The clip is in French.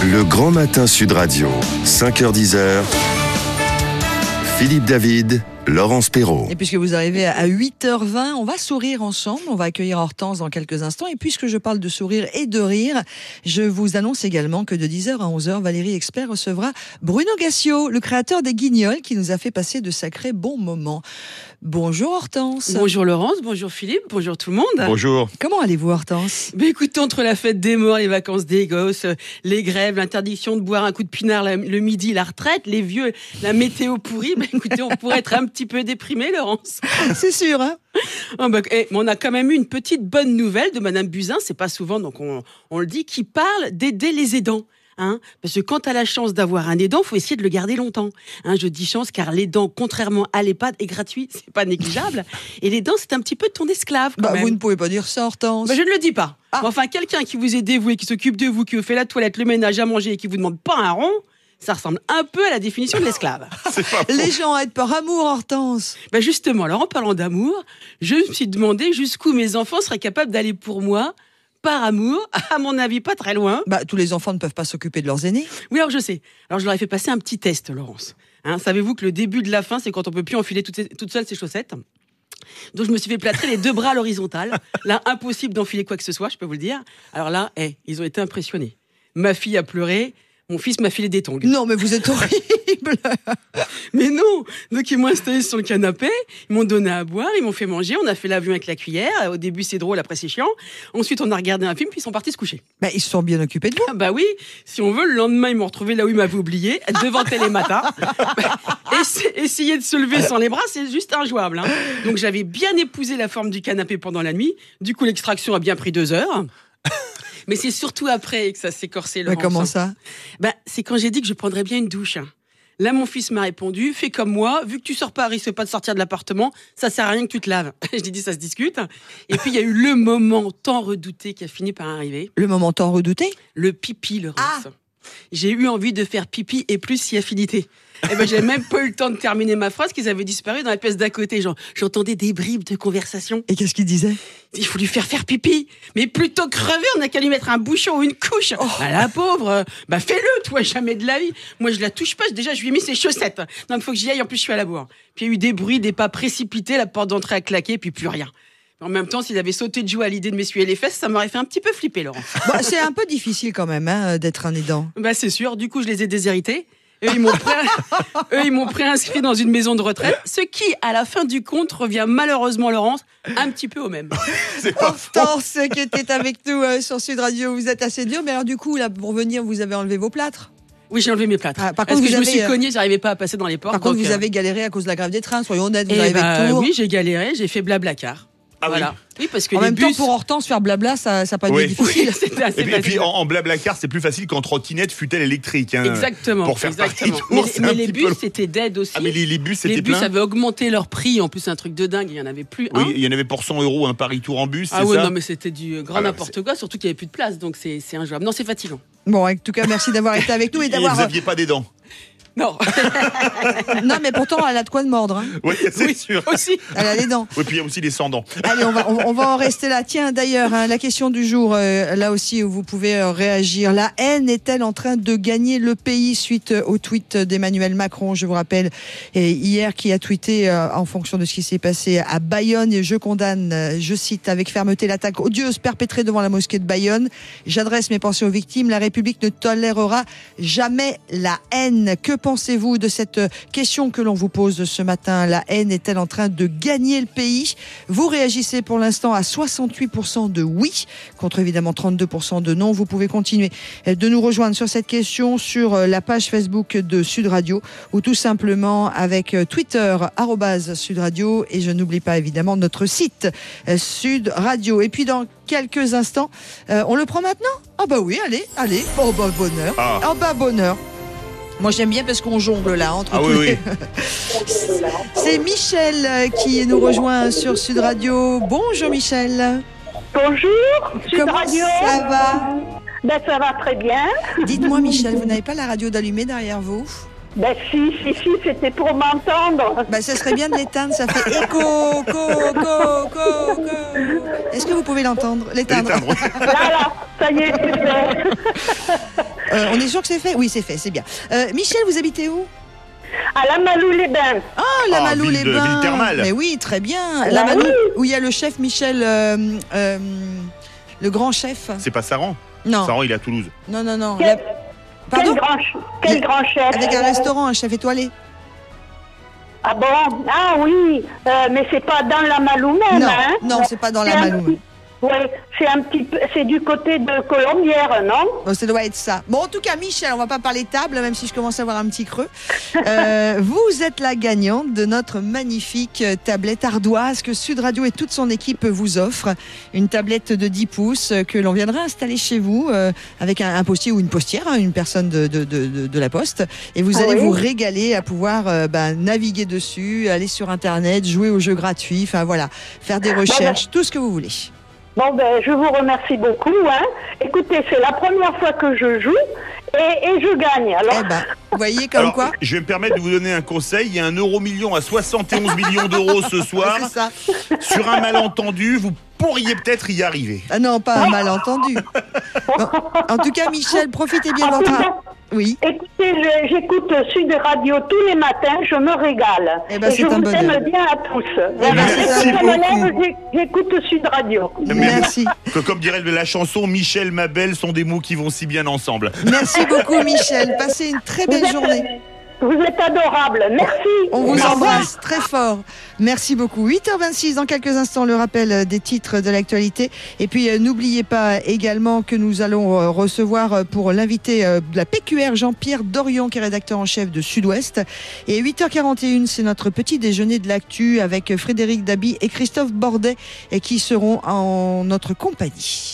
Le Grand Matin Sud Radio, 5h-10h. Philippe David, Laurence Perrault. Et puisque vous arrivez à 8h20, on va sourire ensemble. On va accueillir Hortense dans quelques instants. Et puisque je parle de sourire et de rire, je vous annonce également que de 10h à 11h, Valérie Expert recevra Bruno Gassio, le créateur des Guignols, qui nous a fait passer de sacrés bons moments. Bonjour Hortense. Bonjour Laurence, bonjour Philippe, bonjour tout le monde. Bonjour. Comment allez-vous Hortense ? Écoutez, entre la fête des morts, les vacances des gosses, les grèves, l'interdiction de boire un coup de pinard le midi, la retraite, les vieux, la météo pourrie, écoutez, on pourrait être un petit peu déprimé, Laurence. C'est sûr, hein ? On a quand même eu une petite bonne nouvelle de Madame Buzyn, c'est pas souvent, donc on le dit, qui parle d'aider les aidants. Parce que quand tu as la chance d'avoir un aidant, il faut essayer de le garder longtemps. Je dis chance car l'aidant, contrairement à l'EHPAD, est gratuit, c'est pas négligeable. Et l'aidant, c'est un petit peu ton esclave. Quand même. Vous ne pouvez pas dire ça, Hortense. Je ne le dis pas. Enfin, quelqu'un qui vous est dévoué, qui s'occupe de vous, qui vous fait la toilette, le ménage, à manger et qui vous demande pas un rond, ça ressemble un peu à la définition de l'esclave. Les gens aident par amour, Hortense. Justement, alors en parlant d'amour, je me suis demandé jusqu'où mes enfants seraient capables d'aller pour moi. Par amour, à mon avis, pas très loin. Tous les enfants ne peuvent pas s'occuper de leurs aînés. Oui, alors je sais. Alors je leur ai fait passer un petit test, Laurence. Savez-vous que le début de la fin, c'est quand on peut plus enfiler toute seule ses chaussettes. Donc je me suis fait plâtrer les deux bras à l'horizontale. Là, impossible d'enfiler quoi que ce soit, je peux vous le dire. Alors là, ils ont été impressionnés. Ma fille a pleuré. Mon fils m'a filé des tongs. Non, mais vous êtes horrible. Mais non. Donc ils m'ont installé sur le canapé, ils m'ont donné à boire, ils m'ont fait manger, on a fait l'avion avec la cuillère. Au début c'est drôle, après c'est chiant. Ensuite on a regardé un film, puis ils sont partis se coucher. Ils se sont bien occupés de vous. Oui, si on veut, le lendemain ils m'ont retrouvé là où ils m'avaient oublié, devant Télématin. Essayer de se lever sans les bras, c'est juste injouable. Donc j'avais bien épousé la forme du canapé pendant la nuit. Du coup l'extraction a bien pris 2 heures. Mais c'est surtout après que ça s'est corsé, Laurence. Comment ça ? C'est quand j'ai dit que je prendrais bien une douche. Là, mon fils m'a répondu, fais comme moi, vu que tu sors pas, risque pas de sortir de l'appartement, ça sert à rien que tu te laves. Je lui ai dit, ça se discute. Et puis, il y a eu le moment tant redouté qui a fini par arriver. Le moment tant redouté ? Le pipi, Laurence. J'ai eu envie de faire pipi et plus si affinité. J'ai même pas eu le temps de terminer ma phrase qu'ils avaient disparu dans la pièce d'à côté. J'entendais des bribes de conversation. Et qu'est-ce qu'ils disaient ? Il faut lui faire pipi. Mais plutôt que crever, on n'a qu'à lui mettre un bouchon ou une couche. La pauvre, fais-le, toi, jamais de la vie. Moi, je la touche pas. Déjà, je lui ai mis ses chaussettes. Non, il faut que j'y aille. En plus, je suis à la bourre. Puis il y a eu des bruits, des pas précipités, la porte d'entrée a claqué, puis plus rien. En même temps, s'il avait sauté de joie à l'idée de m'essuyer les fesses, ça m'aurait fait un petit peu flipper, Laurent. C'est un peu difficile quand même d'être un aidant. C'est sûr. Du coup, je les ai déshérités. Eux, ils m'ont préinscrit dans une maison de retraite, ce qui, à la fin du compte, revient malheureusement, Laurence, un petit peu au même. Hortense, qui était avec nous sur Sud Radio, vous êtes assez dur, mais alors du coup, là, pour venir, vous avez enlevé vos plâtres ? Oui, j'ai enlevé mes plâtres. Par Parce contre, que je me suis cognée, j'arrivais pas à passer dans les portes. Par contre, vous avez galéré à cause de la grève des trains, soyons honnêtes, vous arrivez avec tout. Oui, j'ai galéré, j'ai fait blablacar. Voilà. Oui, parce que en même temps, pour Hortense, faire blabla, ça n'a pas été difficile. Et puis en blablacar, c'est plus facile qu'en trottinette fut-elle électrique. Exactement. Pour faire partie mais les bus, c'était dead aussi. Mais les bus, c'était plein. Les bus avaient augmenté leur prix. En plus, c'est un truc de dingue. Il n'y en avait plus un. Oui, il y en avait pour 100 € un Paris-Tour en bus, c'est ça ? Non, mais c'était du grand n'importe quoi. Surtout qu'il n'y avait plus de place. Donc, c'est injouable. Non, c'est fatigant. Bon, en tout cas, merci d'avoir été avec nous. Et d'avoir... vous n'aviez pas des dents ? Non. Non, mais pourtant, elle a de quoi de mordre. Oui, c'est sûr. Aussi. Elle a les dents. Oui, puis il y a aussi les sans dents. Allez, on va en rester là. Tiens, d'ailleurs, la question du jour, là aussi, où vous pouvez réagir. La haine est-elle en train de gagner le pays suite au tweet d'Emmanuel Macron, je vous rappelle, hier, qui a tweeté en fonction de ce qui s'est passé à Bayonne. Et je condamne, je cite, avec fermeté l'attaque odieuse perpétrée devant la mosquée de Bayonne. J'adresse mes pensées aux victimes. La République ne tolérera jamais la haine. Que pensez-vous de cette question que l'on vous pose ce matin ? La haine est-elle en train de gagner le pays ? Vous réagissez pour l'instant à 68% de oui, contre évidemment 32% de non. Vous pouvez continuer de nous rejoindre sur cette question sur la page Facebook de Sud Radio ou tout simplement avec Twitter @Sud Radio, et je n'oublie pas évidemment notre site Sud Radio. Et puis dans quelques instants, on le prend maintenant ? Oui, allez. Bonheur. Bonheur. Moi, j'aime bien parce qu'on jongle là entre tous les... C'est Michel qui nous rejoint sur Sud Radio. Bonjour Michel. Bonjour, Sud Radio. Comment ça va ? Ça va très bien. Dites-moi Michel, vous n'avez pas la radio d'allumée derrière vous ? Si, c'était pour m'entendre. Ça serait bien de l'éteindre, ça fait écho, Est-ce que vous pouvez l'éteindre ? Là, ça y est, super. On est sûr que c'est fait? Oui, c'est fait, c'est bien. Michel, vous habitez où? À la Malou-les-Bains. Ah, la Malou-les-Bains. Ville thermale. Mais oui, très bien. La Malou, où il y a le chef Michel, le grand chef. C'est pas Saran? Non. Saran, il est à Toulouse. Non. Quel Mais- grand chef. Avec un restaurant, un chef étoilé. Ah bon? Ah oui, mais c'est pas dans la Malou même, Non, hein? non, c'est pas dans la C'est un Malou. petit- Ouais, c'est un petit peu, c'est du côté de Colombière, non? Bon, ça doit être ça. Bon, en tout cas, Michel, on va pas parler table, même si je commence à avoir un petit creux. Vous êtes la gagnante de notre magnifique tablette ardoise que Sud Radio et toute son équipe vous offrent. Une tablette de 10 pouces que l'on viendra installer chez vous avec un postier ou une postière, hein, une personne de la poste. Et vous allez vous régaler à pouvoir naviguer dessus, aller sur Internet, jouer aux jeux gratuits, enfin voilà, faire des recherches, tout ce que vous voulez. Bon, ben, je vous remercie beaucoup, hein. Écoutez, c'est la première fois que je joue et je gagne. Alors, Eh ben, vous voyez comme Alors, quoi je vais me permettre de vous donner un conseil. Il y a un euro-million à 71 millions d'euros ce soir. c'est ça. Sur un malentendu, vous pourriez peut-être y arriver. Ah non, pas un malentendu. Bon, en tout cas, Michel, profitez bien de votre... Oui. écoutez, j'écoute Sud Radio tous les matins, je me régale. Eh ben, et c'est je un vous bonheur. aime bien à tous. ben, Dès c'est que un je me beaucoup. lève, j'écoute Sud Radio. Merci. Comme dirait la chanson, Michel, ma belle sont des mots qui vont si bien ensemble. Merci beaucoup, Michel. Passez une très belle journée. Vous êtes adorable, merci. On vous Au revoir. embrasse très fort. Merci beaucoup. 8h26, dans quelques instants, le rappel des titres de l'actualité. Et puis, n'oubliez pas également que nous allons recevoir pour l'invité de la PQR, Jean-Pierre Dorion, qui est rédacteur en chef de Sud-Ouest. Et 8h41, c'est notre petit déjeuner de l'actu avec Frédéric Dabi et Christophe Bordet, et qui seront en notre compagnie.